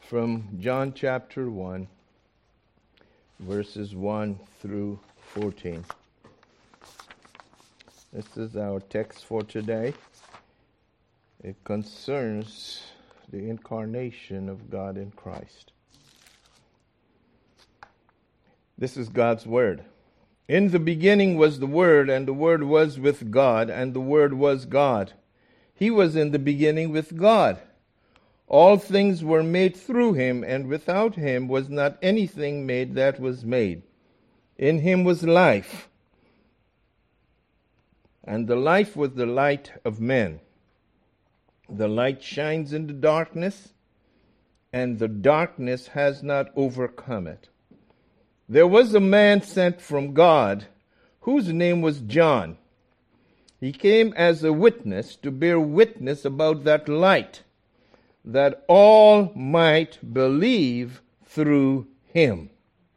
from John chapter 1, verses 1 through 14. This is our text for today. It concerns the incarnation of God in Christ. This is God's Word. In the beginning was the Word, and the Word was with God, and the Word was God. He was in the beginning with God. All things were made through him, and without him was not anything made that was made. In him was life, and the life was the light of men. The light shines in the darkness, and the darkness has not overcome it. There was a man sent from God, whose name was John. He came as a witness to bear witness about that light, that all might believe through him.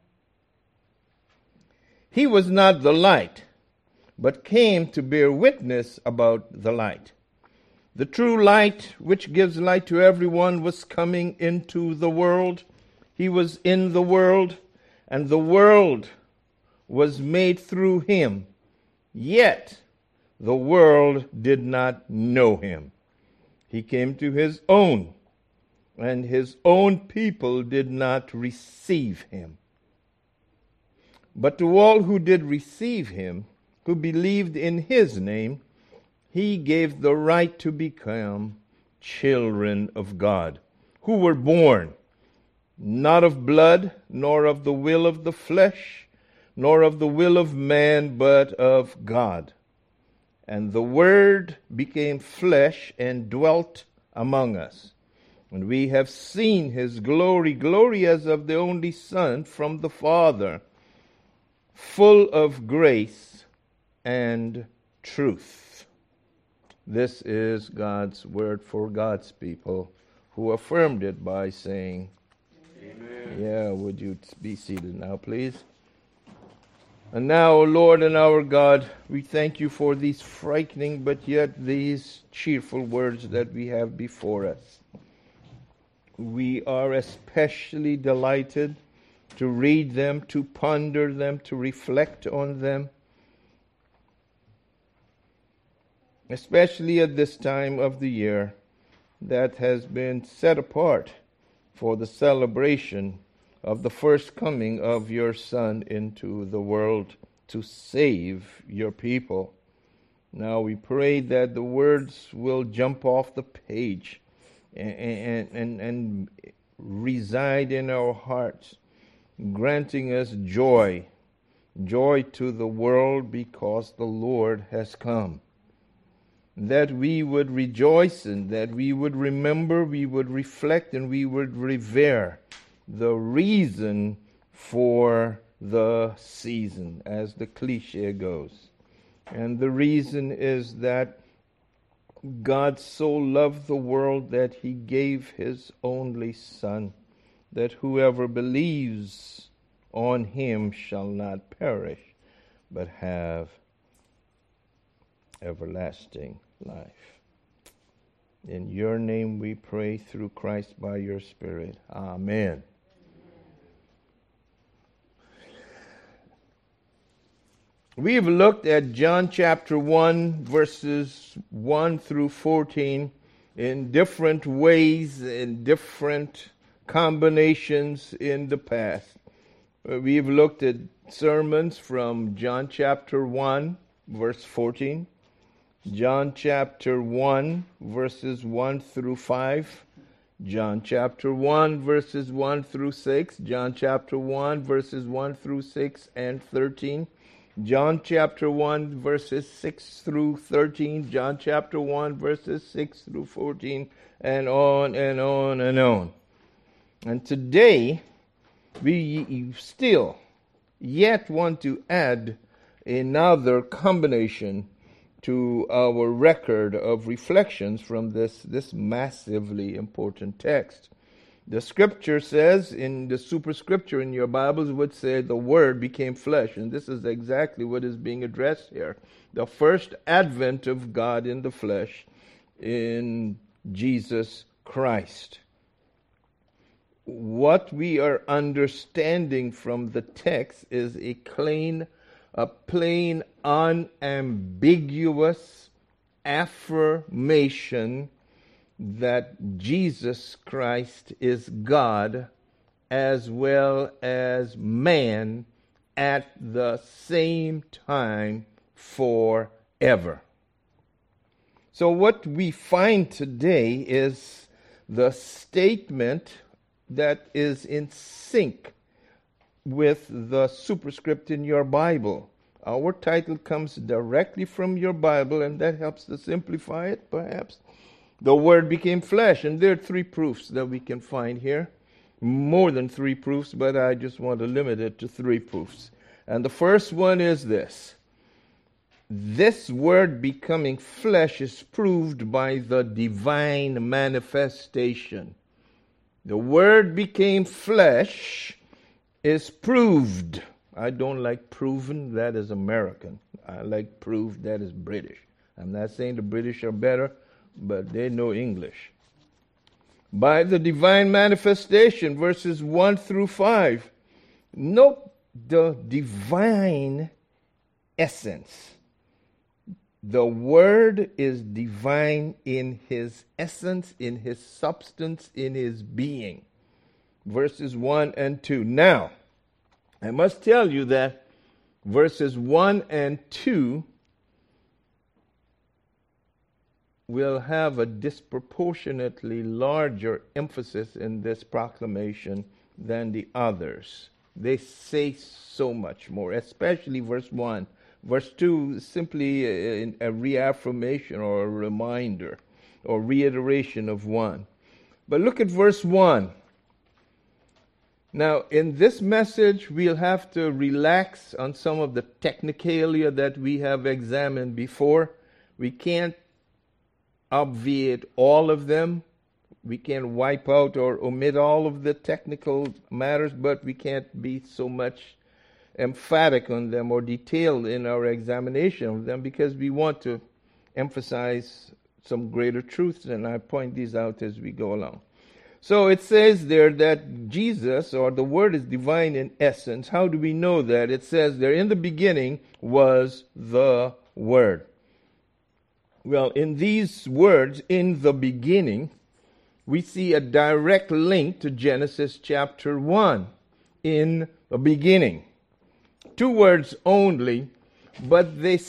He was not the light, but came to bear witness about the light. The true light, which gives light to everyone, was coming into the world. He was in the world, and the world was made through him. Yet the world did not know him. He came to his own, and his own people did not receive him. But to all who did receive him, who believed in his name, he gave the right to become children of God, who were born not of blood, nor of the will of the flesh, nor of the will of man, but of God. And the Word became flesh and dwelt among us. And we have seen his glory, glory as of the only Son from the Father, full of grace and truth. This is God's word for God's people, who affirmed it by saying, Amen. Yeah, would you be seated now, please? And now, O Lord and our God, we thank you for these frightening but yet these cheerful words that we have before us. We are especially delighted to read them, to ponder them, to reflect on them, especially at this time of the year that has been set apart for the celebration of the first coming of your Son into the world to save your people. Now we pray that the words will jump off the page and reside in our hearts, granting us joy to the world because the Lord has come. That we would rejoice and that we would remember, we would reflect, and we would revere the reason for the season, as the cliche goes. And the reason is that God so loved the world that he gave his only Son, that whoever believes on him shall not perish, but have everlasting life. In your name we pray through Christ by your Spirit. Amen. We've looked at John chapter 1, verses 1 through 14 in different ways, in different combinations in the past. We've looked at sermons from John chapter 1, verse 14, John chapter 1, verses 1 through 5, John chapter 1, verses 1 through 6, John chapter 1, verses 1 through 6 and 13, John chapter 1, verses 6 through 13, John chapter 1, verses 6 through 14, and on and on and on. And today, we still yet want to add another combination to our record of reflections from this massively important text. The scripture says, in the superscripture in your Bibles would say, the Word became flesh. And this is exactly what is being addressed here. The first advent of God in the flesh in Jesus Christ. what we are understanding from the text is a plain, unambiguous affirmation that Jesus Christ is God as well as man at the same time forever. So what we find today is the statement that is in sync with the superscript in your Bible. Our title comes directly from your Bible, and that helps to simplify it, perhaps. The Word became flesh, and there are 3 proofs that we can find here. More than 3 proofs, but I just want to limit it to 3 proofs. And the first one is this. This Word becoming flesh is proved by the divine manifestation. The Word became flesh is proved. I don't like proven, that is American. I like proved, that is British. I'm not saying the British are better, but they know English. By the divine manifestation, verses 1 through 5. Note the divine essence. The Word is divine in His essence, in His substance, in His being. Verses 1 and 2. Now, I must tell you that verses 1 and 2 will have a disproportionately larger emphasis in this proclamation than the others. They say so much more, especially verse 1. Verse 2 is simply a reaffirmation or a reminder or reiteration of 1. But look at verse 1. Now, in this message, we'll have to relax on some of the technicalia that we have examined before. We can't obviate all of them. We can't wipe out or omit all of the technical matters, but we can't be so much emphatic on them or detailed in our examination of them because we want to emphasize some greater truths, and I point these out as we go along. So it says there that Jesus, or the Word, is divine in essence. How do we know that? It says there, in the beginning was the Word. Well, in these words, in the beginning, we see a direct link to Genesis chapter 1, in the beginning. 2 words only, but they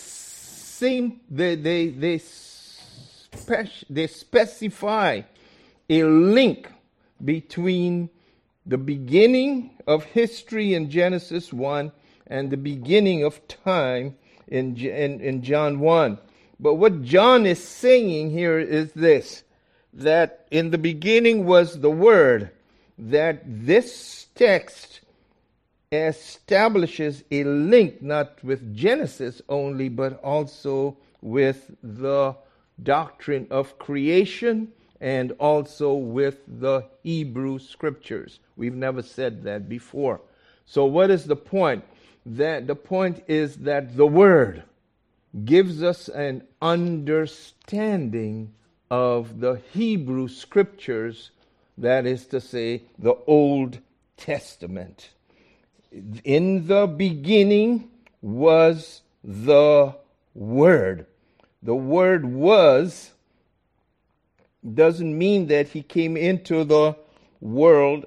specify a link between the beginning of history in Genesis 1 and the beginning of time in John 1. But what John is saying here is this, that in the beginning was the Word, that this text establishes a link not with Genesis only, but also with the doctrine of creation and also with the Hebrew Scriptures. We've never said that before. So what is the point? The point is that the Word gives us an understanding of the Hebrew Scriptures, that is to say, the Old Testament. In the beginning was the Word. The Word was doesn't mean that He came into the world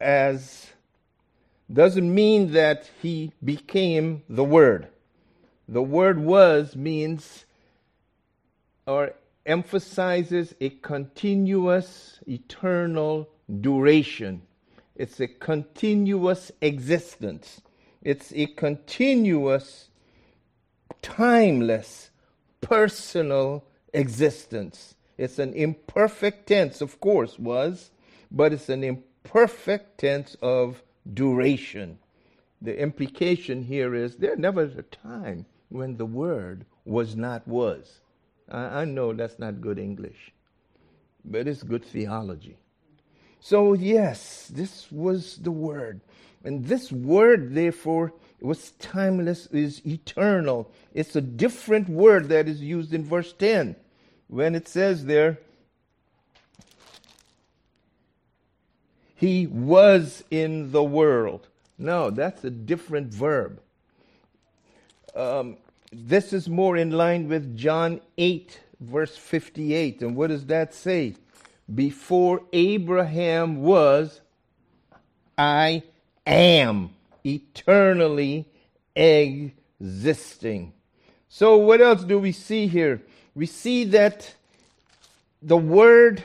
doesn't mean that He became the Word. The word was means or emphasizes a continuous, eternal duration. It's a continuous existence. It's a continuous, timeless, personal existence. It's an imperfect tense, of course, was, but it's an imperfect tense of duration. The implication here is there never was a time when the Word was not was. I know that's not good English, but it's good theology. So yes, this was the Word. And this Word, therefore, was timeless, is eternal. It's a different word that is used in verse 10 when it says there, He was in the world. No, that's a different verb. This is more in line with John 8, verse 58. And what does that say? Before Abraham was, I am, eternally existing. So what else do we see here? We see that the word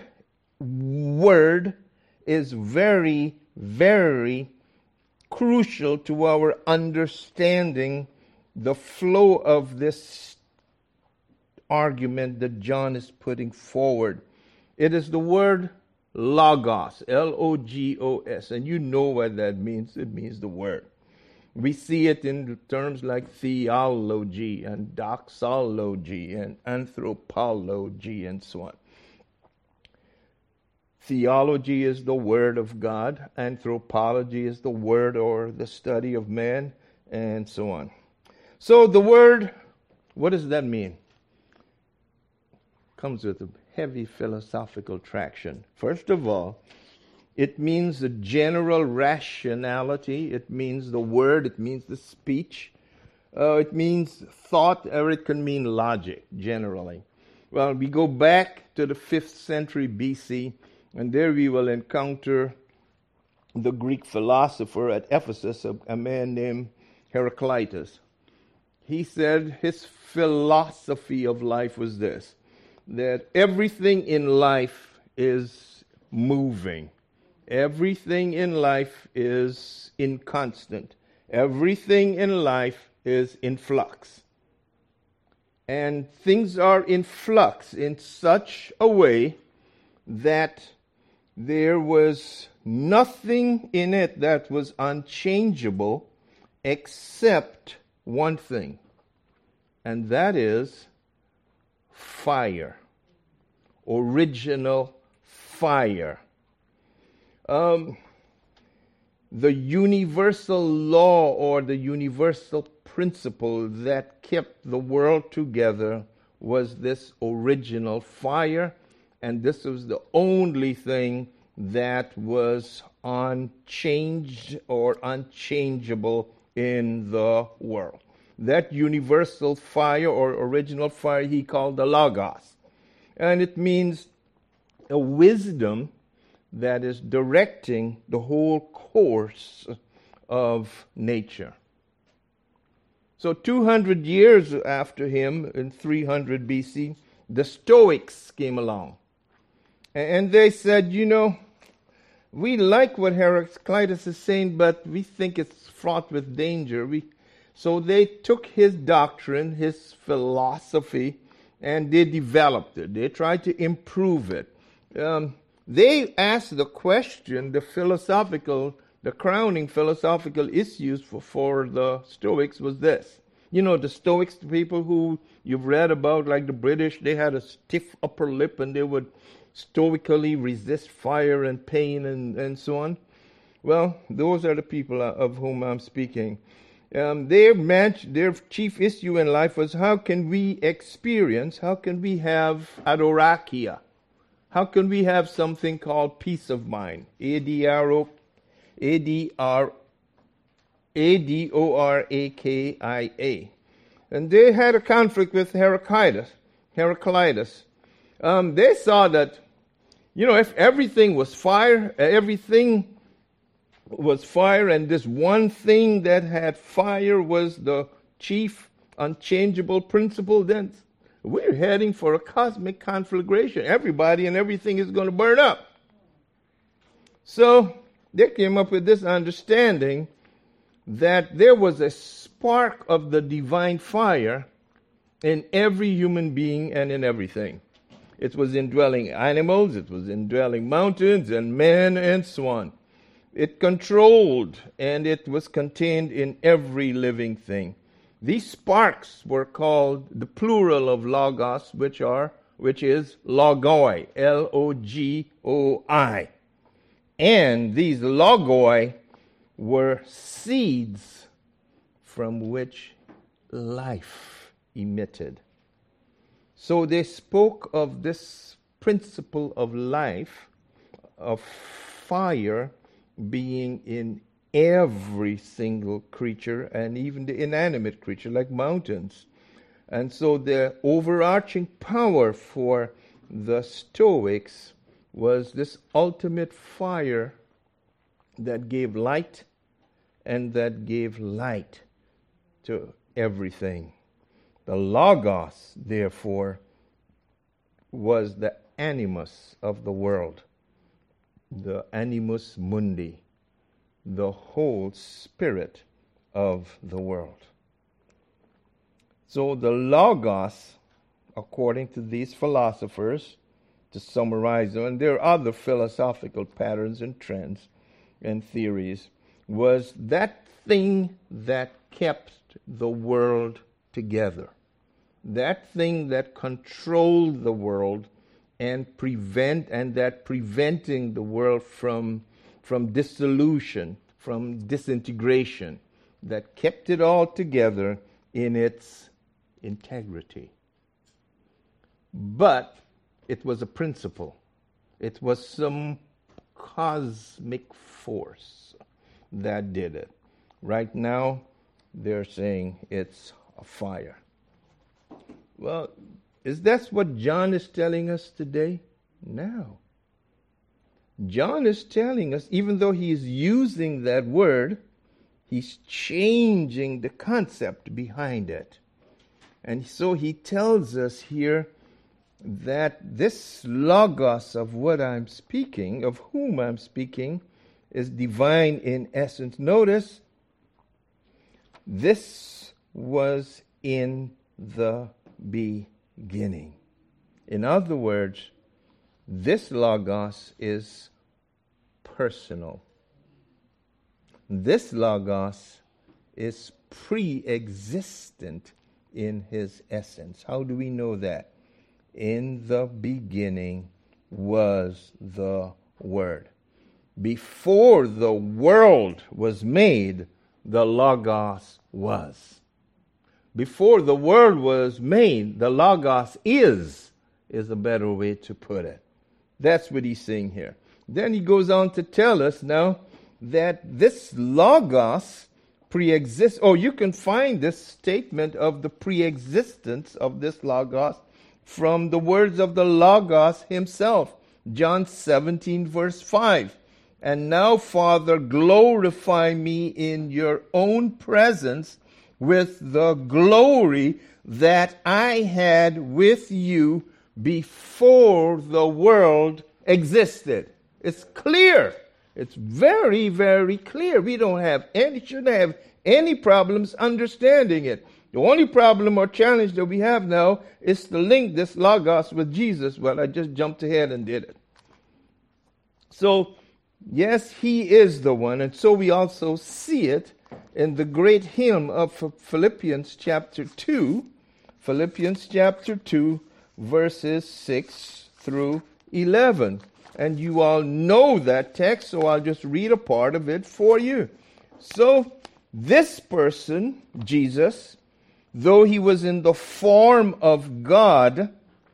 is very, very crucial to our understanding the flow of this argument that John is putting forward. It is the word logos, Logos, and you know what that means. It means the word. We see it in terms like theology and doxology and anthropology and so on. Theology is the word of God. Anthropology is the word or the study of man, and so on. So the word, what does that mean? Comes with a heavy philosophical traction. First of all, it means the general rationality. It means the word. It means the speech. It means thought, or it can mean logic, generally. Well, we go back to the 5th century BC, and there we will encounter the Greek philosopher at Ephesus, a man named Heraclitus. He said his philosophy of life was this, that everything in life is moving. Everything in life is inconstant. Everything in life is in flux. And things are in flux in such a way that there was nothing in it that was unchangeable except one thing, and that is fire. Original fire. The universal law or the universal principle that kept the world together was this original fire, and this was the only thing that was unchanged or unchangeable in the world. That universal fire or original fire he called the Logos. And it means a wisdom that is directing the whole course of nature. So 200 years after him, in 300 BC, the Stoics came along. And they said, we like what Heraclitus is saying, but we think it's fraught with danger. So they took his doctrine, his philosophy, and they developed it. They tried to improve it. They asked the question, the crowning philosophical issues for the Stoics was this. The Stoics, the people who you've read about, like the British, they had a stiff upper lip and they would stoically resist fire and pain and so on. Well, those are the people of whom I'm speaking. Their chief issue in life was how can we have adorakia? How can we have something called peace of mind? Adorakia. And they had a conflict with Heraclitus. They saw that, if everything was fire, and this one thing that had fire was the chief unchangeable principle, then we're heading for a cosmic conflagration. Everybody and everything is going to burn up. So they came up with this understanding that there was a spark of the divine fire in every human being and in everything. It was indwelling animals, it was indwelling mountains and men and so on. It controlled and it was contained in every living thing. These sparks were called the plural of logos, which is logoi, Logoi. And these logoi were seeds from which life emitted. So they spoke of this principle of life, of fire, being in every single creature, and even the inanimate creature like mountains. And so the overarching power for the Stoics was this ultimate fire that gave light and that gave light to everything. The Logos, therefore, was the animus of the world, the animus mundi, the whole spirit of the world. So the Logos, according to these philosophers, to summarize them, and there are other philosophical patterns and trends and theories, was that thing that kept the world together, that thing that controlled the world and preventing the world from dissolution, from disintegration, that kept it all together in its integrity. But it was a principle. It was some cosmic force that did it. Right now, they're saying it's a fire. Well, is that what John is telling us today? No. John is telling us, even though he is using that word, he's changing the concept behind it. And so he tells us here that this Logos of what I'm speaking, of whom I'm speaking, is divine in essence. Notice, this was in the beginning. In other words, this Logos is personal. This Logos is pre-existent in his essence. How do we know that? In the beginning was the Word. Before the world was made, the Logos was. Before the world was made, the Logos is a better way to put it. That's what he's saying here. Then he goes on to tell us now that this Logos pre-exists. Oh, you can find this statement of the pre-existence of this Logos from the words of the Logos himself. John 17, verse 5. And now, Father, glorify me in your own presence with the glory that I had with you before the world existed. It's clear. It's very, very clear. We shouldn't have any problems understanding it. The only problem or challenge that we have now is to link this Logos with Jesus. Well, I just jumped ahead and did it. So, yes, he is the one. And so we also see it in the great hymn of Philippians chapter 2. Philippians chapter 2, verses 6 through 11. And you all know that text, so I'll just read a part of it for you. So, this person, Jesus, though he was in the form of God,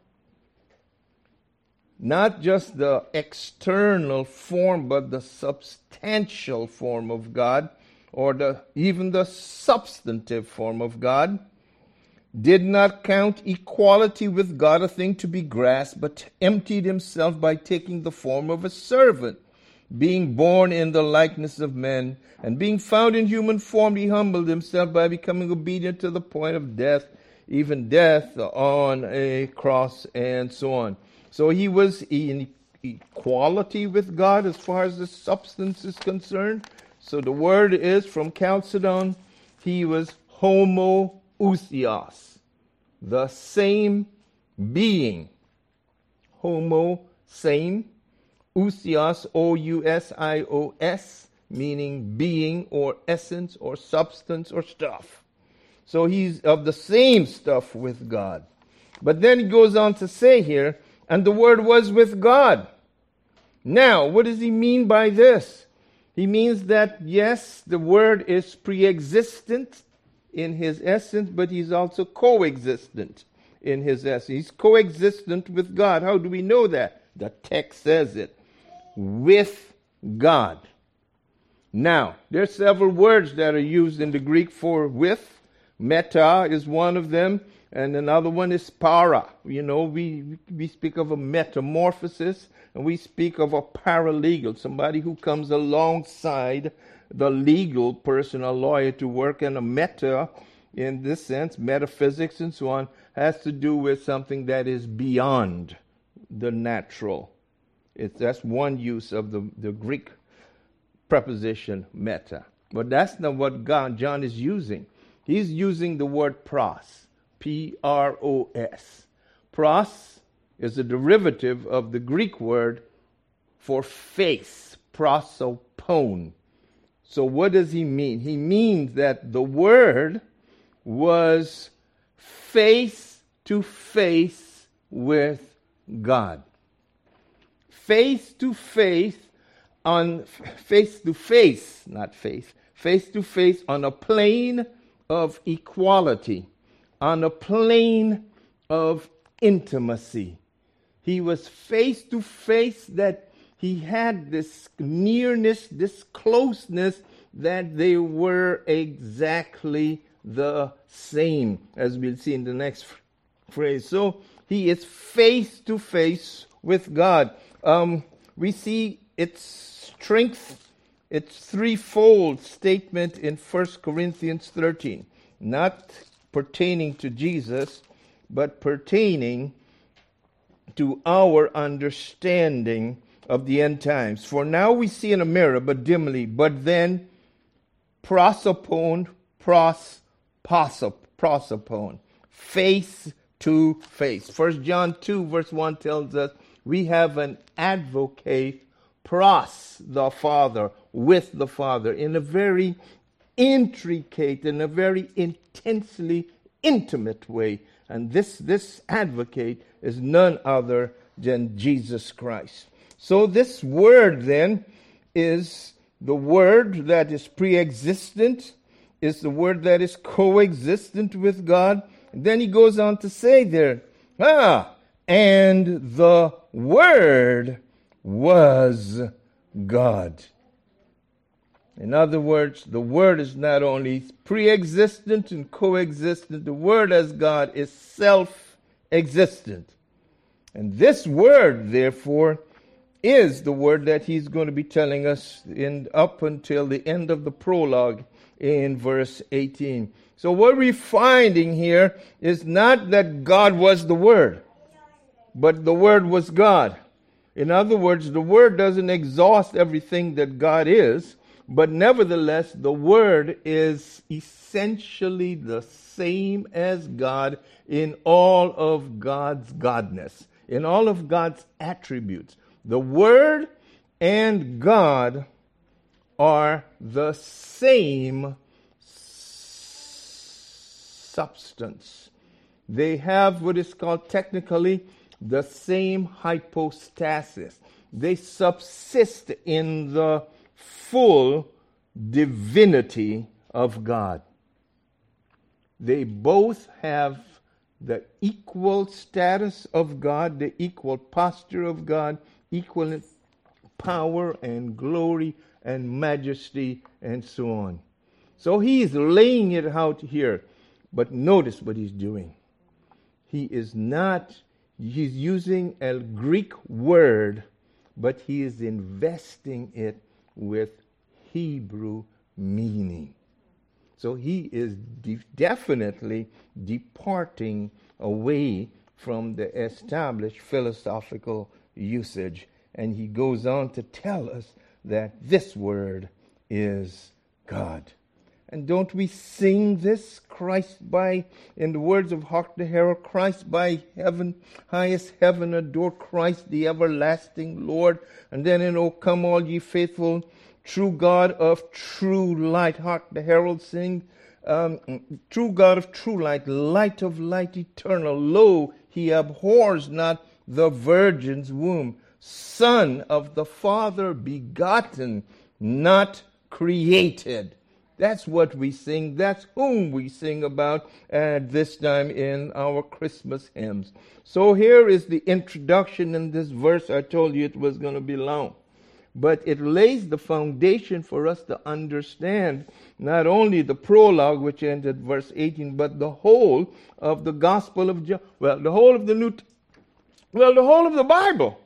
not just the external form, but the substantial form of God, or even the substantive form of God, did not count equality with God a thing to be grasped, but emptied himself by taking the form of a servant, being born in the likeness of men, and being found in human form, he humbled himself by becoming obedient to the point of death, even death on a cross, and so on. So he was in equality with God as far as the substance is concerned. So the word is from Chalcedon, he was homoousios, the same being. Homo, same. Ousios, O-U-S-I-O-S, meaning being or essence or substance or stuff. So he's of the same stuff with God. But then he goes on to say here, and the Word was with God. Now, what does he mean by this? He means that, yes, the Word is pre-existent in his essence, but he's also coexistent in his essence. He's coexistent with God. How do we know that? The text says it. With God. Now, there's several words that are used in the Greek for with. Meta is one of them, and another one is para. You know, we speak of a metamorphosis, and we speak of a paralegal, somebody who comes alongside the legal person, a lawyer, to work. And a meta, in this sense, metaphysics and so on, has to do with something that is beyond the natural. That's one use of the Greek preposition meta. But that's not what John is using. He's using the word pros, P-R-O-S. Pros is a derivative of the Greek word for face, prosopone. So what does he mean? He means that the word was face to face with God. Face to face on face to face, not face to face on a plane of equality, on a plane of intimacy. He was face to face, that he had this nearness, this closeness, that they were exactly the same, as we'll see in the next phrase. So he is face to face with God. We see its strength, its threefold statement in 1 Corinthians 13, not pertaining to Jesus, but pertaining to our understanding of the end times. For now we see in a mirror, but dimly, but then prosopone, face to face. 1 John 2 verse 1 tells us we have an advocate, pros, the Father, with the Father, in a very intricate, in a very intensely intimate way. And this advocate is none other than Jesus Christ. So this word then is the word that is pre-existent, is the word that is coexistent with God. And then he goes on to say there, and the Word was God. In other words, the Word is not only pre-existent and coexistent, the Word as God is self-existent. And this Word, therefore, is the word that he's going to be telling us up until the end of the prologue in verse 18. So what we're finding here is not that God was the Word, but the Word was God. In other words, the Word doesn't exhaust everything that God is, but nevertheless, the Word is essentially the same as God in all of God's godness, in all of God's attributes. The Word and God are the same substance. They have what is called technically the same hypostasis. They subsist in the full divinity of God. They both have the equal status of God, the equal posture of God, equal power and glory and majesty and so on. So he's laying it out here. But notice what he's doing. He's using a Greek word, but he is investing it with Hebrew meaning. So he is definitely departing away from the established philosophical usage. And he goes on to tell us that this word is God. And don't we sing this? Christ by, in the words of Hark the Herald, Christ by heaven, highest heaven, adore Christ, the everlasting Lord. And then in O come all ye faithful, true God of true light. Hark the Herald sing, true God of true light, light of light eternal. Lo, he abhors not the virgin's womb. Son of the Father begotten, not created. That's what we sing. That's whom we sing about at this time in our Christmas hymns. So here is the introduction in this verse. I told you it was going to be long. but it lays the foundation for us to understand not only the prologue, which ended verse 18, but the whole of the Gospel of John. Well, the whole of the the whole of the Bible.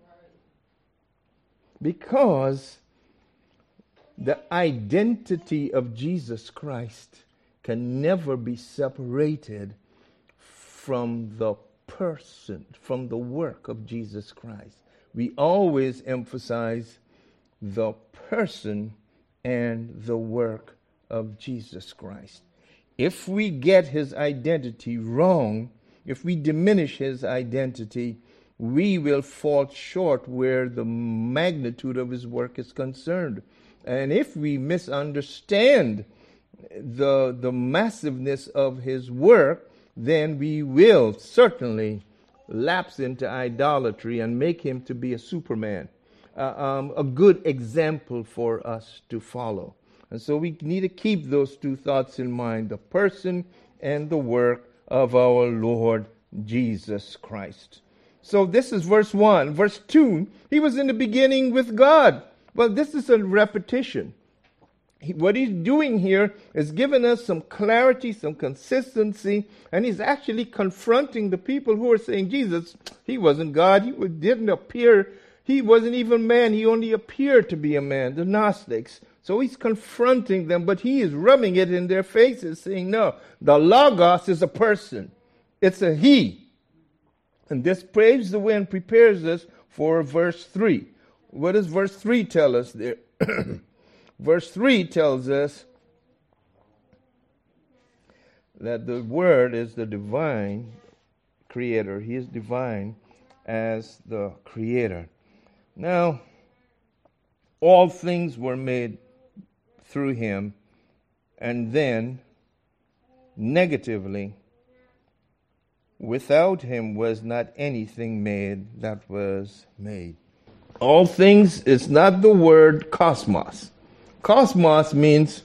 Because the identity of Jesus Christ can never be separated from the person, from the work of Jesus Christ. We always emphasize the person and the work of Jesus Christ. If we get his identity wrong, if we diminish his identity, we will fall short where the magnitude of his work is concerned. And if we misunderstand the massiveness of his work, then we will certainly lapse into idolatry and make him to be a Superman, a good example for us to follow. And so we need to keep those two thoughts in mind, the person and the work of our Lord Jesus Christ. So this is verse 1. Verse 2, he was in the beginning with God. Well, this is a repetition. What he's doing here is giving us some clarity, some consistency, and he's actually confronting the people who are saying, Jesus, he wasn't God, he didn't appear, he wasn't even man, he only appeared to be a man, the Gnostics. So he's confronting them, but he is rubbing it in their faces, saying, no, the Logos is a person, it's a he. And this paves the way and prepares us for verse 3. What does verse 3 tell us there? Verse 3 tells us that the Word is the divine creator. He is divine as the creator. Now, all things were made through him, and then, negatively, without him was not anything made that was made. All things is not the word cosmos. Cosmos means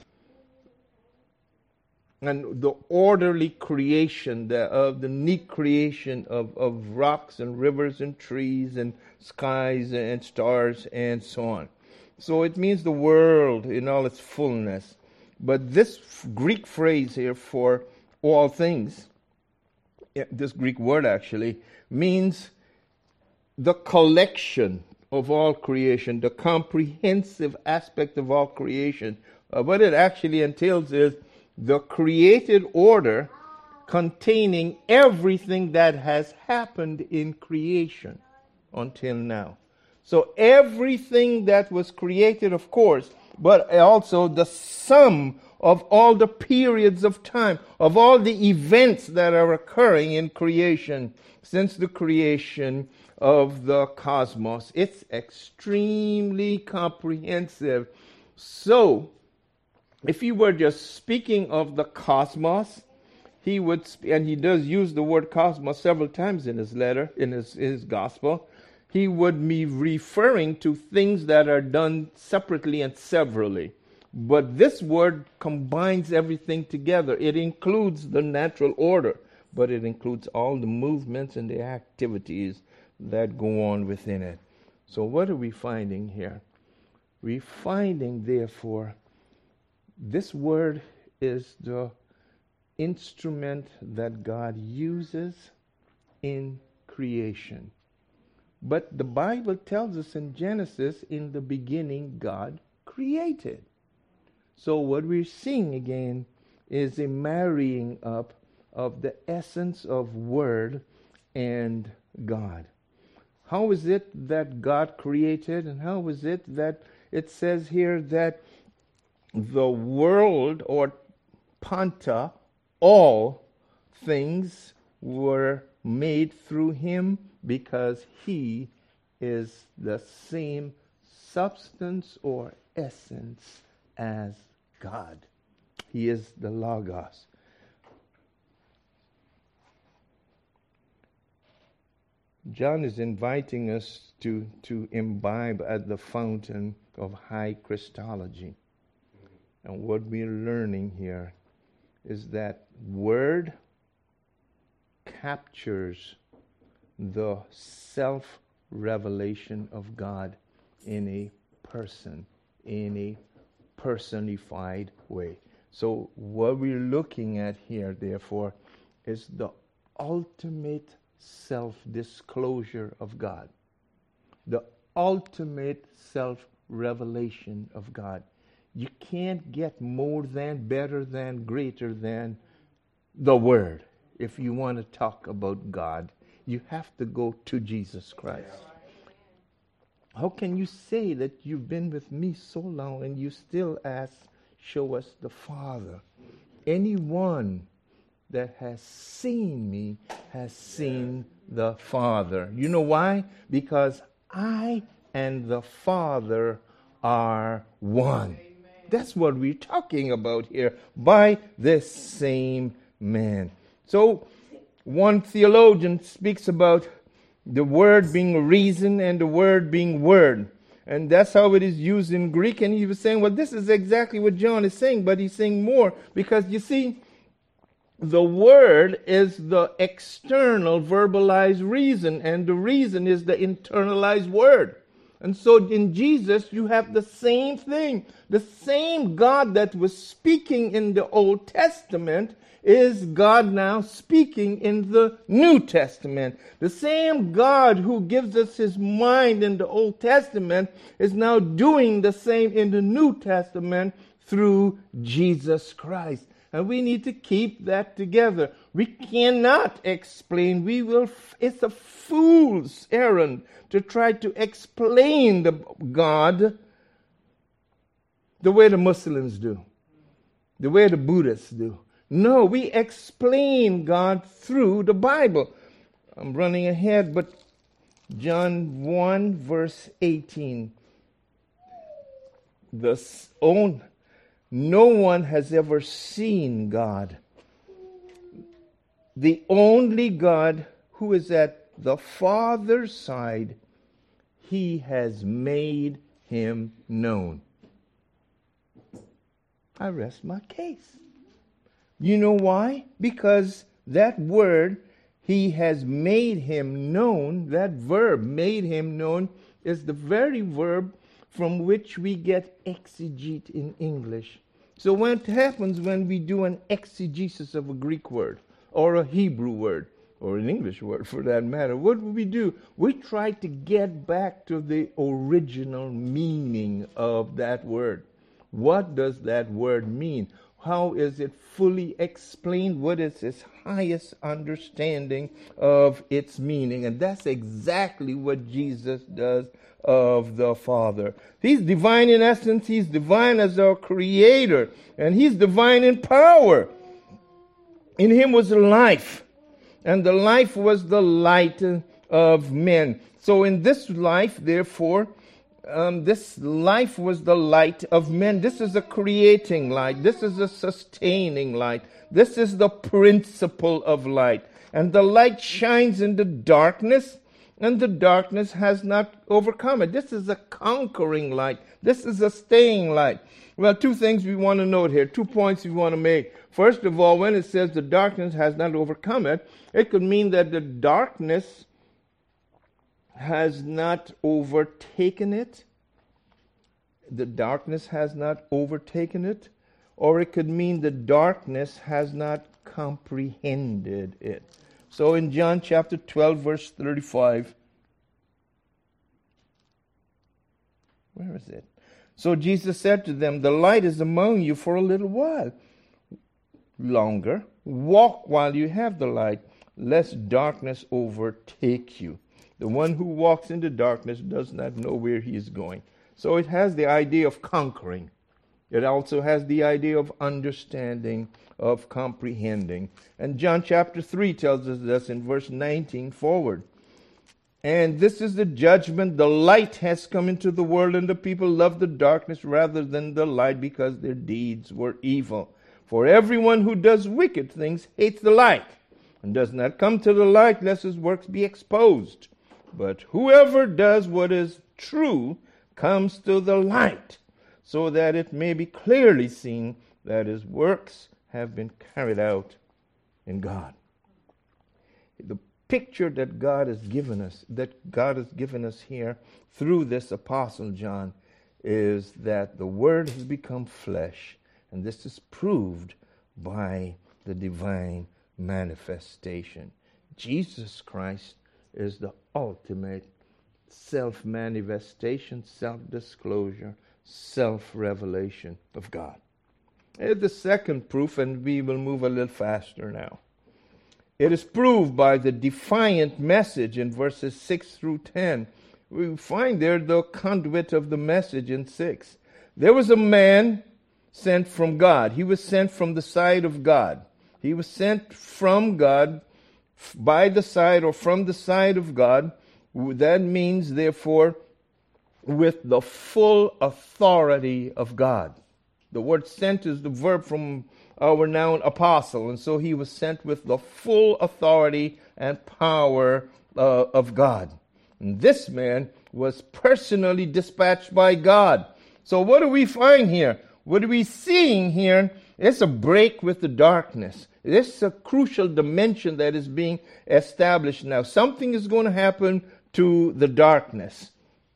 and the orderly creation, the neat creation of rocks and rivers and trees and skies and stars and so on. So it means the world in all its fullness. But this Greek phrase here for all things, this Greek word actually, means the collection of all creation, the comprehensive aspect of all creation. What it actually entails is the created order containing everything that has happened in creation until now. So everything that was created, of course, but also the sum of all the periods of time, of all the events that are occurring in creation since the creation of the cosmos. It's extremely comprehensive. So, if he were just speaking of the cosmos, he would, and he does use the word cosmos several times in his letter, in his gospel, he would be referring to things that are done separately and severally. But this word combines everything together. It includes the natural order, but it includes all the movements and the activities that go on within it. So what are we finding here? We're finding, therefore, this word is the instrument that God uses in creation. But the Bible tells us in Genesis, in the beginning, God created. So what we're seeing again is a marrying up of the essence of Word and God. How is it that God created, and how is it that it says here that the world, or Panta, all things were made through him? Because he is the same substance or essence as God. He is the Logos. John is inviting us to imbibe at the fountain of high Christology. And what we're learning here is that Word captures the self-revelation of God in a person in a personified way. So what we're looking at here, therefore, is the ultimate self-disclosure of God, the ultimate self-revelation of God. You can't get more than, better than, greater than the Word. If you want to talk about God, you have to go to Jesus Christ. How can you say that you've been with me so long and you still ask, show us the Father? Anyone that has seen me has seen the Father. You know why? Because I and the Father are one. That's what we're talking about here, by this same man. So, one theologian speaks about the word being reason and the word being word. And that's how it is used in Greek. And he was saying, well, this is exactly what John is saying, but he's saying more. Because you see, the word is the external verbalized reason, and the reason is the internalized word. And so in Jesus, you have the same thing. The same God that was speaking in the Old Testament is God now speaking in the New Testament. The same God who gives us his mind in the Old Testament is now doing the same in the New Testament through Jesus Christ. And we need to keep that together. We cannot explain. It's a fool's errand to try to explain the God the way the Muslims do, the way the Buddhists do. No, we explain God through the Bible. I'm running ahead, but John 1 verse 18. No one has ever seen God. The only God who is at the Father's side, he has made him known. I rest my case. You know why? Because that word, he has made him known, that verb, made him known, is the very verb from which we get exegete in English. So what happens when we do an exegesis of a Greek word, or a Hebrew word, or an English word for that matter? What do? We try to get back to the original meaning of that word. What does that word mean? How is it fully explained? What is its highest understanding of its meaning? And that's exactly what Jesus does of the Father. He's divine in essence. He's divine as our creator. And he's divine in power. In him was life. And the life was the light of men. So in this life, therefore, this life was the light of men. This is a creating light. This is a sustaining light. This is the principle of light. And the light shines in the darkness, and the darkness has not overcome it. This is a conquering light. This is a staying light. Well, two things we want to note here. 2 points we want to make. First of all, when it says the darkness has not overcome it, it could mean that the darkness has not overtaken it. The darkness has not overtaken it. Or it could mean the darkness has not comprehended it. So in John chapter 12, verse 35, where is it? So Jesus said to them, the light is among you for a little while longer. Walk while you have the light, lest darkness overtake you. The one who walks into darkness does not know where he is going. So it has the idea of conquering. It also has the idea of understanding, of comprehending. And John chapter 3 tells us this in verse 19 forward. And this is the judgment. The light has come into the world, and the people love the darkness rather than the light, because their deeds were evil. For everyone who does wicked things hates the light, and does not come to the light, lest his works be exposed. But whoever does what is true comes to the light, so that it may be clearly seen that his works have been carried out in God. The picture that God has given us here through this Apostle John, is that the Word has become flesh, and this is proved by the divine manifestation. Jesus Christ is the ultimate self-manifestation, self-disclosure, self-revelation of God. Here's the second proof, and we will move a little faster now. It is proved by the defiant message in verses 6 through 10. We find there the conduit of the message in 6. There was a man sent from God. He was sent from the side of God. He was sent from God, by the side or from the side of God. That means, therefore, with the full authority of God. The word sent is the verb from our noun apostle, and so he was sent with the full authority and power of God. And this man was personally dispatched by God. So what do we find here? What are we seeing here? It's a break with the darkness. This is a crucial dimension that is being established now. Something is going to happen to the darkness.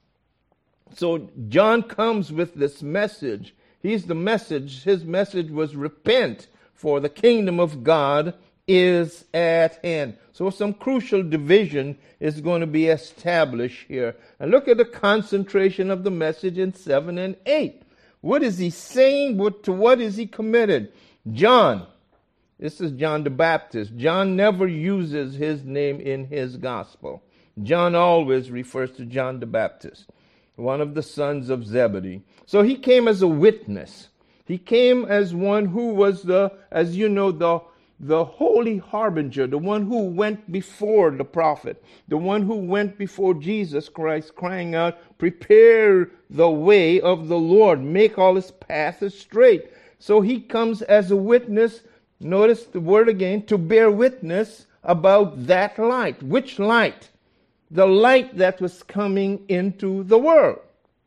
So John comes with this message. He's the message. His message was repent, for the kingdom of God is at hand. So some crucial division is going to be established here. And look at the concentration of the message in 7 and 8. What is he saying? To what is he committed? John. This is John the Baptist. John never uses his name in his gospel. John always refers to John the Baptist, one of the sons of Zebedee. So he came as a witness. He came as one who was as you know, the holy harbinger, the one who went before the prophet, the one who went before Jesus Christ, crying out, prepare the way of the Lord, make all his paths straight. So he comes as a witness, notice the word again, to bear witness about that light. Which light? The light that was coming into the world.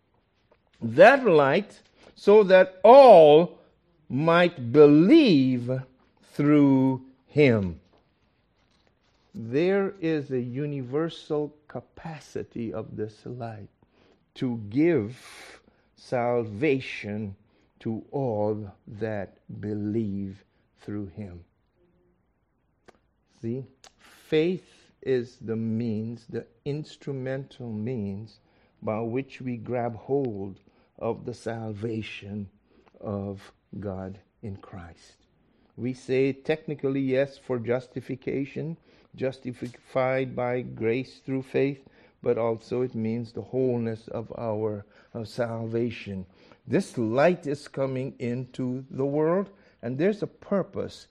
That light, so that all might believe through him. There is a universal capacity of this light to give salvation to all that believe through him. See, faith is the means, the instrumental means by which we grab hold of the salvation of God in Christ. We say technically yes for justification, justified by grace through faith, but also it means the wholeness of our salvation. This light is coming into the world, and there's a purpose.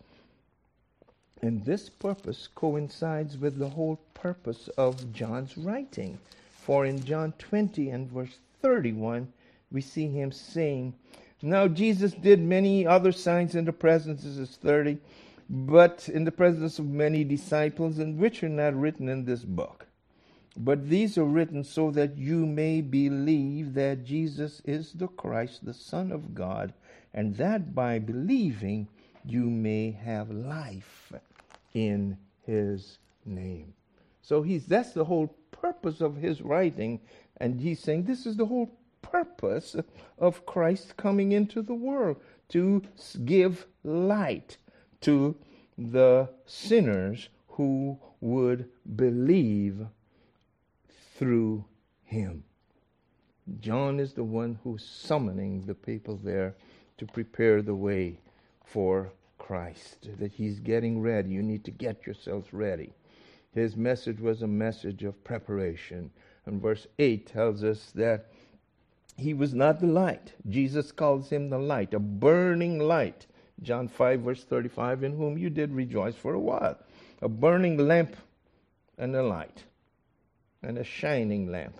And this purpose coincides with the whole purpose of John's writing. For in John 20 and verse 31, we see him saying, now Jesus did many other signs in the presence, this is 30, but in the presence of many disciples, and which are not written in this book. But these are written so that you may believe that Jesus is the Christ, the Son of God, and that by believing you may have life in his name. So that's the whole purpose of his writing, and he's saying this is the whole purpose of Christ coming into the world, to give light to the sinners who would believe through him. John is the one who's summoning the people there to prepare the way for Christ, that he's getting ready. You need to get yourselves ready. His message was a message of preparation. And verse 8 tells us that he was not the light. Jesus calls him the light, a burning light. John 5 verse 35, in whom you did rejoice for a while. A burning lamp and a light, and a shining lamp.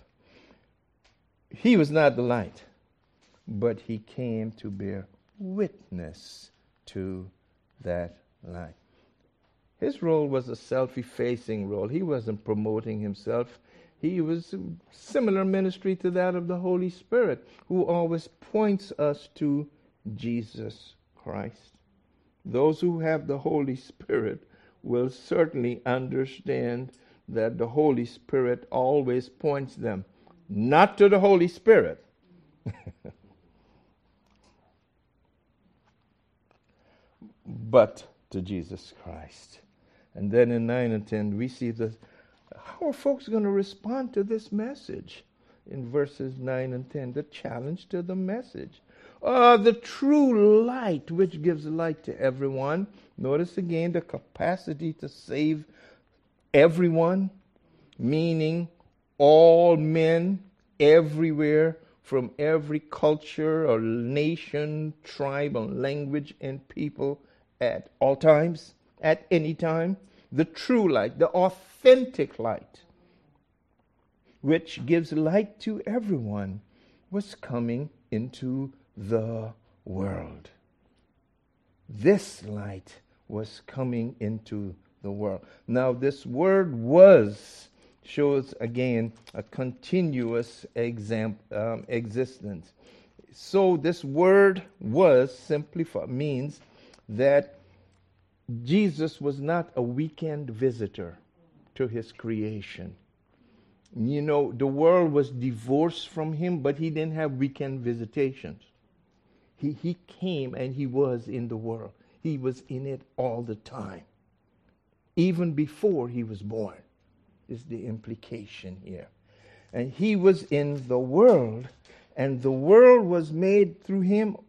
He was not the light, but he came to bear witness to that light. His role was a self-effacing role. He wasn't promoting himself. He was a similar ministry to that of the Holy Spirit, who always points us to Jesus Christ. Those who have the Holy Spirit will certainly understand that the Holy Spirit always points them not to the Holy Spirit, but to Jesus Christ. And then in 9 and 10, we see how are folks going to respond to this message? In verses 9 and 10, the challenge to the message. The true light, which gives light to everyone. Notice again the capacity to save everyone, meaning all men everywhere, from every culture or nation, tribe, or language and people at all times, at any time. The true light, the authentic light, which gives light to everyone, was coming into the world. This light was coming into the world. Now, this word "was" shows again a continuous existence. So this word "was" simply means that Jesus was not a weekend visitor to his creation. You know, the world was divorced from him, but he didn't have weekend visitations. He came and he was in the world. He was in it all the time. Even before he was born, is the implication here. And he was in the world, and the world was made through him.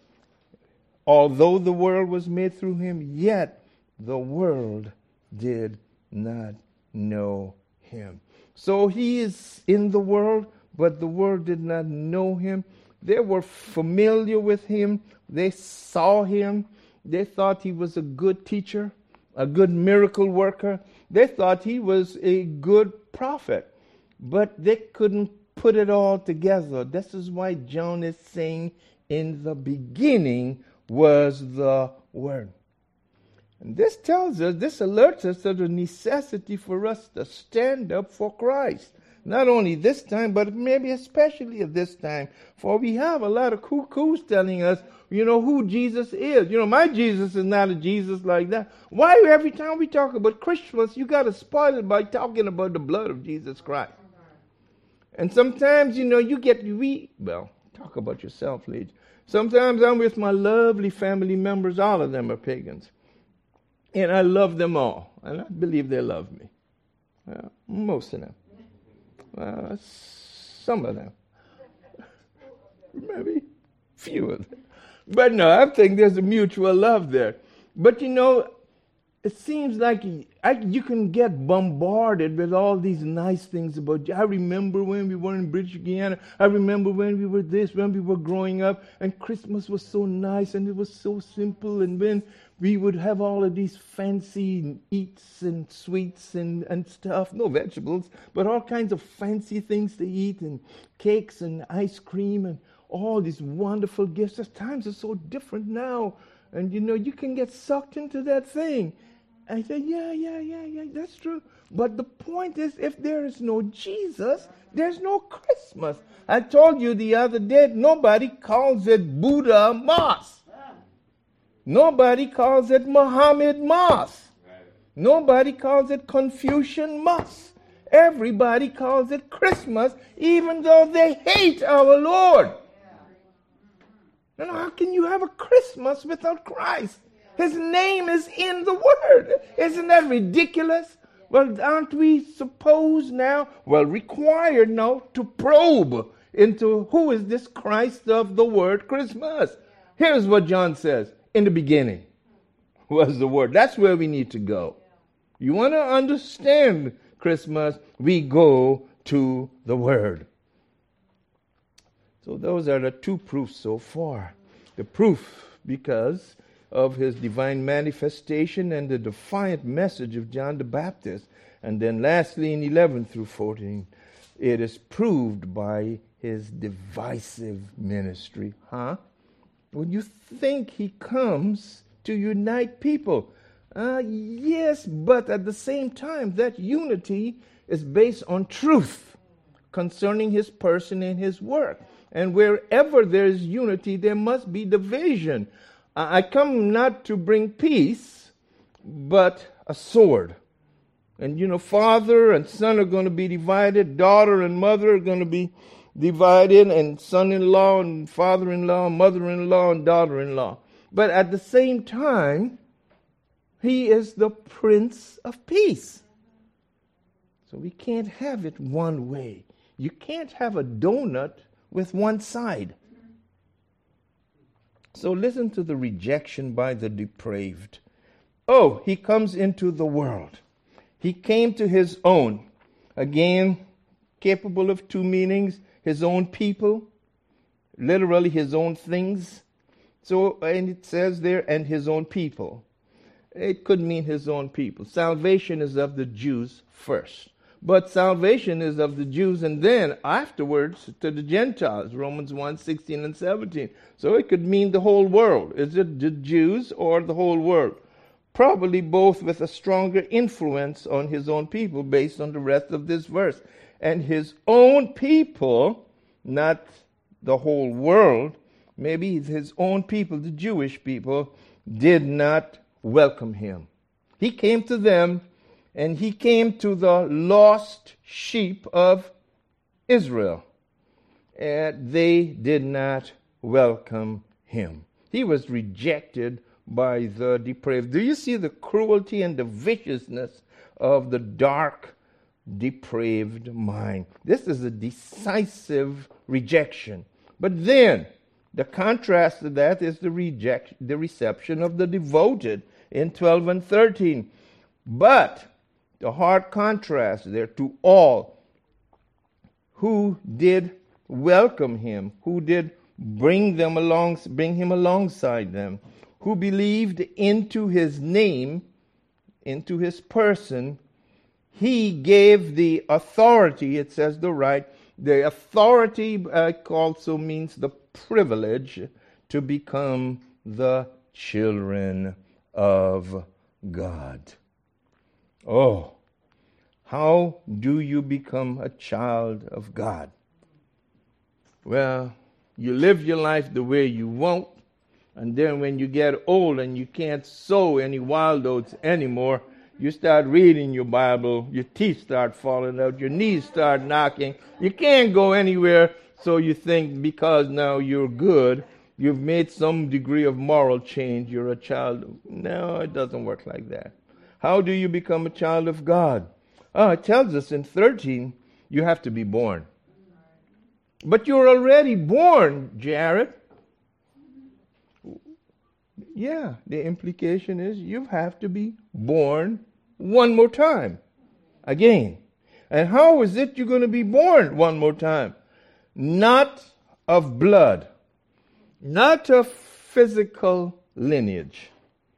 Although the world was made through him, yet the world did not know him. So he is in the world, but the world did not know him. They were familiar with him. They saw him. They thought he was a good teacher, a good miracle worker. They thought he was a good prophet, but they couldn't put it all together. This is why John is saying, in the beginning was the Word. And this tells us, this alerts us to the necessity for us to stand up for Christ. Not only this time, but maybe especially at this time. For we have a lot of cuckoos telling us, who Jesus is. My Jesus is not a Jesus like that. Why every time we talk about Christmas, you got to spoil it by talking about the blood of Jesus Christ? And sometimes, talk about yourself, ladies. Sometimes I'm with my lovely family members. All of them are pagans. And I love them all. And I believe they love me. Most of them. Some of them. Maybe few of them. But no, I think there's a mutual love there. But it seems like you can get bombarded with all these nice things about you. I remember when we were in British Guiana. I remember when we were this, when we were growing up. And Christmas was so nice and it was so simple. And when we would have all of these fancy eats and sweets and stuff. No vegetables, but all kinds of fancy things to eat, and cakes and ice cream and all these wonderful gifts. The times are so different now. And you can get sucked into that thing. I said, yeah, that's true. But the point is, if there is no Jesus, there's no Christmas. I told you the other day, nobody calls it Buddha Moss. Nobody calls it Muhammad Moss. Nobody calls it Confucian Moss. Everybody calls it Christmas, even though they hate our Lord. How can you have a Christmas without Christ? His name is in the Word. Isn't that ridiculous? Well, aren't we supposed now, required now, to probe into who is this Christ of the Word Christmas? Here's what John says. In the beginning was the Word. That's where we need to go. You want to understand Christmas, we go to the Word. So those are the two proofs so far. The proof because of his divine manifestation and the defiant message of John the Baptist. And then lastly in 11 through 14, it is proved by his divisive ministry. When you think he comes to unite people. Yes, but at the same time, that unity is based on truth concerning his person and his work. And wherever there is unity, there must be division. I come not to bring peace, but a sword. And father and son are going to be divided. Daughter and mother are going to be divided, and son-in-law and father-in-law, mother-in-law and daughter-in-law. But at the same time, he is the Prince of Peace. So we can't have it one way. You can't have a donut with one side. So listen to the rejection by the depraved. Oh, he comes into the world. He came to his own. Again, capable of two meanings. His own people, literally his own things. So, and it says there, and his own people. It could mean his own people. Salvation is of the Jews first. But salvation is of the Jews and then afterwards to the Gentiles, Romans 1:16 and 17. So it could mean the whole world. Is it the Jews or the whole world? Probably both, with a stronger influence on his own people based on the rest of this verse. And his own people, not the whole world, maybe his own people, the Jewish people, did not welcome him. He came to them, and he came to the lost sheep of Israel. And they did not welcome him. He was rejected by the depraved. Do you see the cruelty and the viciousness of the dark, depraved mind? This is a decisive rejection. But then, the contrast to that is the reception of the devoted in 12 and 13. But the hard contrast there to all who did welcome him, who did bring him alongside them, who believed into his name, into his person. He gave the authority, it says the right. The authority also means the privilege to become the children of God. Oh, how do you become a child of God? Well, you live your life the way you want, and then when you get old and you can't sow any wild oats anymore, you start reading your Bible, your teeth start falling out, your knees start knocking. You can't go anywhere, so you think because now you're good, you've made some degree of moral change, you're a child. No, it doesn't work like that. How do you become a child of God? It tells us in 13, you have to be born. But you're already born, Jared. Yeah, the implication is you have to be born one more time. Again. And how is it you're going to be born one more time? Not of blood. Not of physical lineage.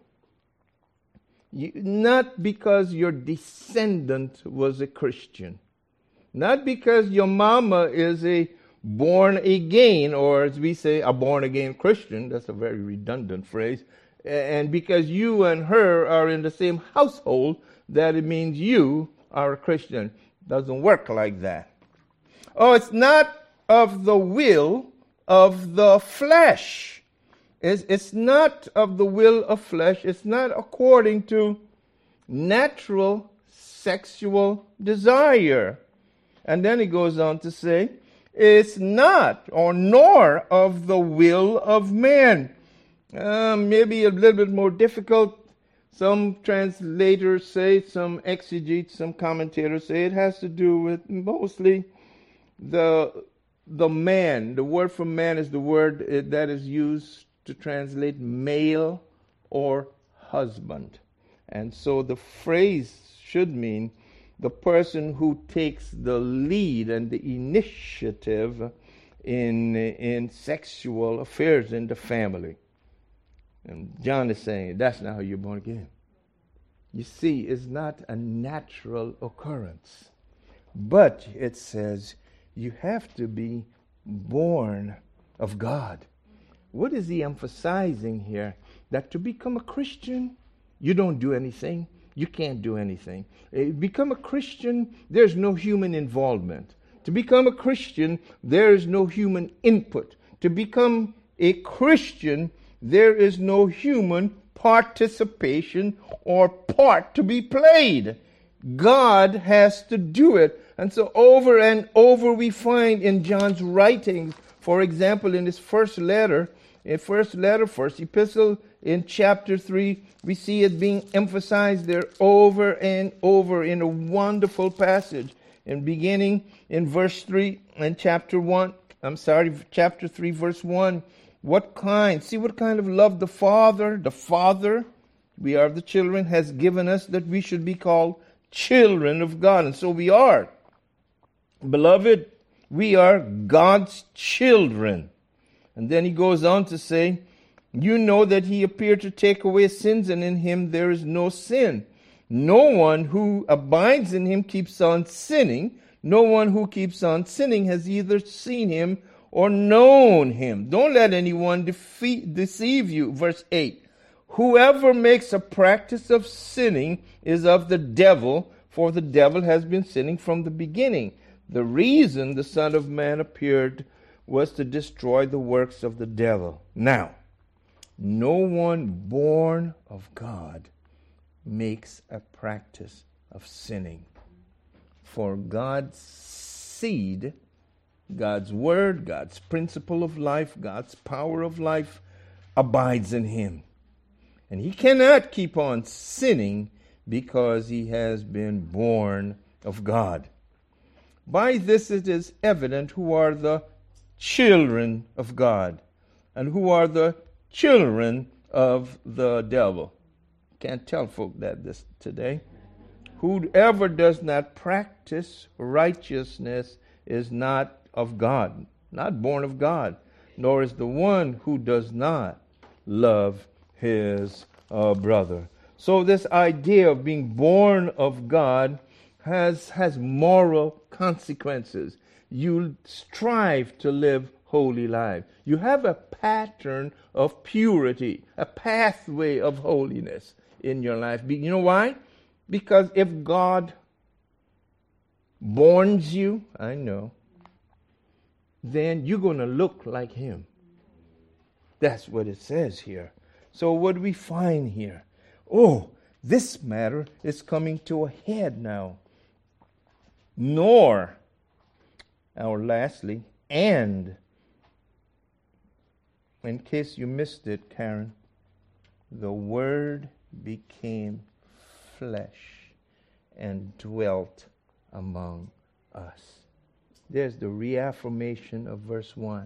Not because your descendant was a Christian. Not because your mama is a born again, or as we say, a born again Christian. That's a very redundant phrase. And because you and her are in the same household, that it means you are a Christian. Doesn't work like that. Oh, it's not of the will of the flesh. It's not of the will of flesh. It's not according to natural sexual desire. And then he goes on to say, it's not or nor of the will of man. Maybe a little bit more difficult. Some translators say, some exegetes, some commentators say it has to do with mostly the man. The word for man is the word that is used to translate male or husband. And so the phrase should mean the person who takes the lead and the initiative in sexual affairs in the family. And John is saying, that's not how you're born again. You see, it's not a natural occurrence. But it says you have to be born of God. What is he emphasizing here? That to become a Christian, you don't do anything. You can't do anything. Become a Christian, there's no human involvement. To become a Christian, there is no human input. To become a Christian, there is no human participation or part to be played. God has to do it. And so over and over we find in John's writings, for example, in his first epistle in chapter 3, we see it being emphasized there over and over in a wonderful passage. And beginning in verse 3 and chapter 3, verse 1. What kind of love the Father, we are the children, has given us that we should be called children of God. And so we are. Beloved, we are God's children. And then he goes on to say, you know that he appeared to take away sins, and in him there is no sin. No one who abides in him keeps on sinning. No one who keeps on sinning has either seen him or known him. Don't let anyone deceive you. Verse 8. Whoever makes a practice of sinning is of the devil, for the devil has been sinning from the beginning. The reason the Son of Man appeared was to destroy the works of the devil. Now, no one born of God makes a practice of sinning. For God's seed, God's word, God's principle of life, God's power of life abides in him. And he cannot keep on sinning because he has been born of God. By this it is evident who are the children of God and who are the children of the devil. Can't tell folk that this today. Whoever does not practice righteousness is not of God, not born of God, nor is the one who does not love his brother. So this idea of being born of God has moral consequences. You strive to live holy lives. You have a pattern of purity, a pathway of holiness in your life. You know why? Because if God borns you, I know, then you're going to look like him. That's what it says here. So what do we find here? Oh, this matter is coming to a head now. Nor, or lastly, and, in case you missed it, Karen, the Word became flesh and dwelt among us. There's the reaffirmation of verse 1.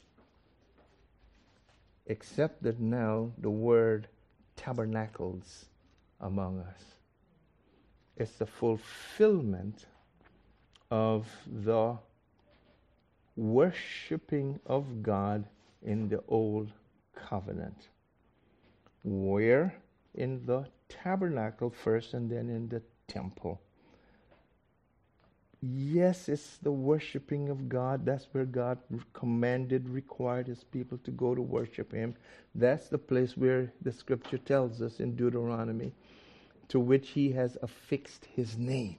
Except that now the Word tabernacles among us. It's the fulfillment of the worshiping of God in the old covenant. Where? In the tabernacle first and then in the temple. Yes, it's the worshiping of God. That's where God required his people to go to worship him. That's the place where the scripture tells us in Deuteronomy, to which he has affixed his name.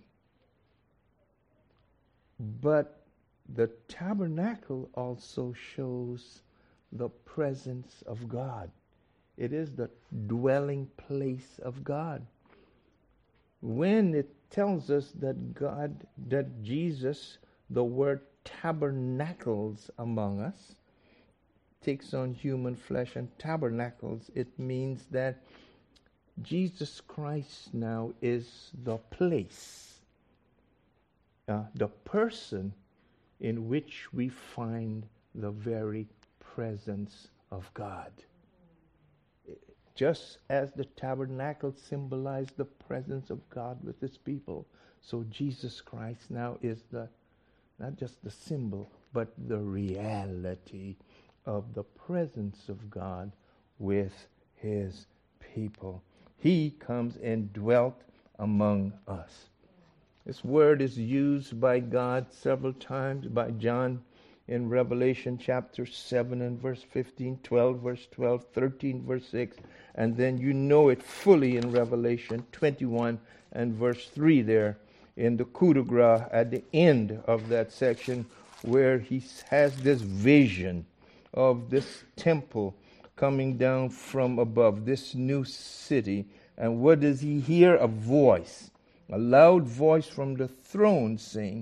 But the tabernacle also shows the presence of God. It is the dwelling place of God. When it tells us that Jesus, the word tabernacles among us, takes on human flesh and tabernacles, it means that Jesus Christ now is the place, the person in which we find the very presence of God. Just as the tabernacle symbolized the presence of God with his people, so Jesus Christ now is not just the symbol, but the reality of the presence of God with his people. He comes and dwelt among us. This word is used by God several times, by John in Revelation chapter 7 and verse 15, 12 verse 12, 13 verse 6, and then you know it fully in Revelation 21 and verse 3 there in the coup de grace at the end of that section, where he has this vision of this temple coming down from above, this new city. And what does he hear? A voice, a loud voice from the throne saying,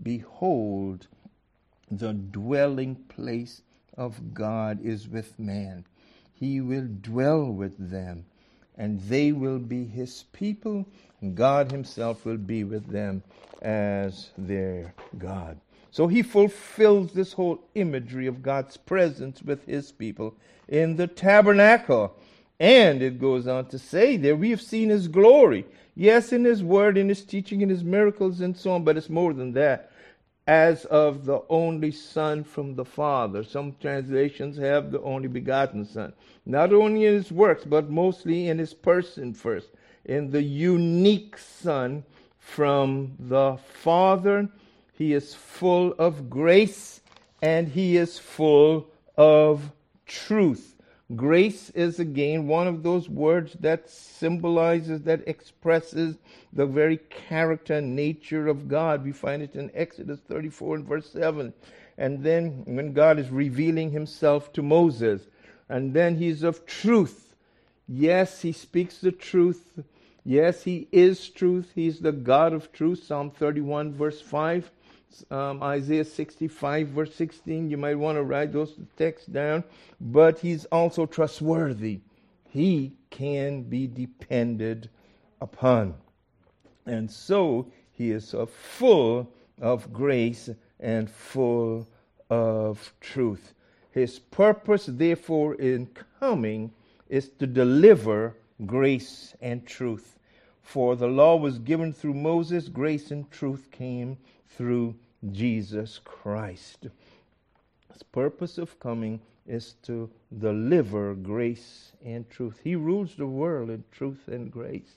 Behold, the dwelling place of God is with man. He will dwell with them, and they will be his people, and God himself will be with them as their God. So he fulfills this whole imagery of God's presence with his people in the tabernacle. And it goes on to say there, we have seen his glory. Yes, in his word, in his teaching, in his miracles, and so on, but it's more than that. As of the only Son from the Father. Some translations have the only begotten Son. Not only in his works, but mostly in his person first. In the unique Son from the Father. He is full of grace and he is full of truth. Grace is again one of those words that symbolizes, that expresses the very character and nature of God. We find it in Exodus 34 and verse 7. And then when God is revealing himself to Moses, and then he's of truth. Yes, he speaks the truth. Yes, he is truth. He's the God of truth. Psalm 31 verse 5. Isaiah 65 verse 16. You might want to write those texts down. But he's also trustworthy. He can be depended upon. And so he is full of grace and full of truth. His purpose, therefore, in coming is to deliver grace and truth. For the law was given through Moses, grace and truth came through Jesus Christ. His purpose of coming is to deliver grace and truth. He rules the world in truth and grace,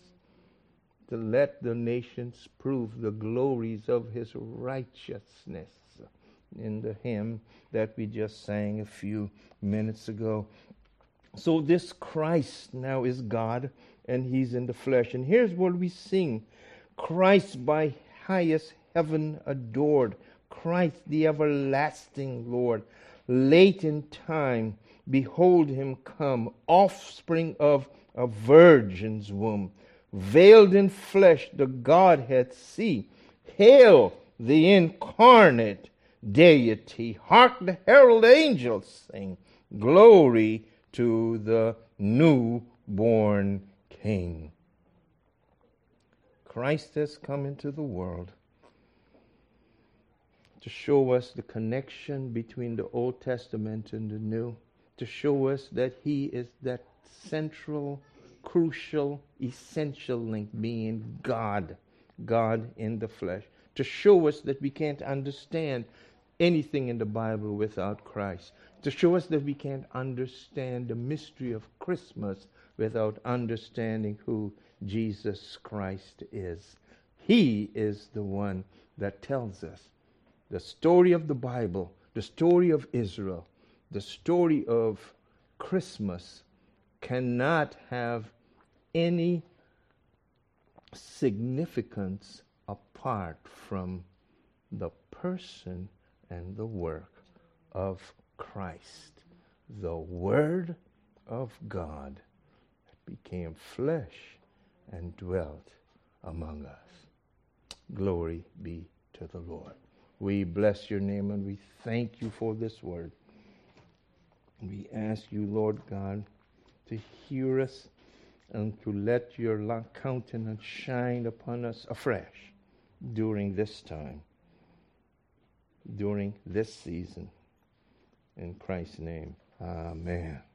to let the nations prove the glories of his righteousness, in the hymn that we just sang a few minutes ago. So this Christ now is God, and he's in the flesh. And here's what we sing. Christ by highest heaven adored, Christ the everlasting Lord. Late in time, behold him come, offspring of a virgin's womb. Veiled in flesh, the Godhead see. Hail the incarnate deity. Hark the herald angels sing. Glory to the newborn King. Christ has come into the world to show us the connection between the Old Testament and the New, to show us that he is that central, crucial, essential link, being God, God in the flesh, to show us that we can't understand anything in the Bible without Christ, to show us that we can't understand the mystery of Christmas without understanding who Jesus Christ is. He is the one that tells us the story of the Bible, the story of Israel, the story of Christmas cannot have any significance apart from the person and the work of Christ, the Word of God that became flesh and dwelt among us. Glory be to the Lord. We bless your name and we thank you for this word. We ask you, Lord God, to hear us and to let your countenance shine upon us afresh during this time, during this season. In Christ's name, amen.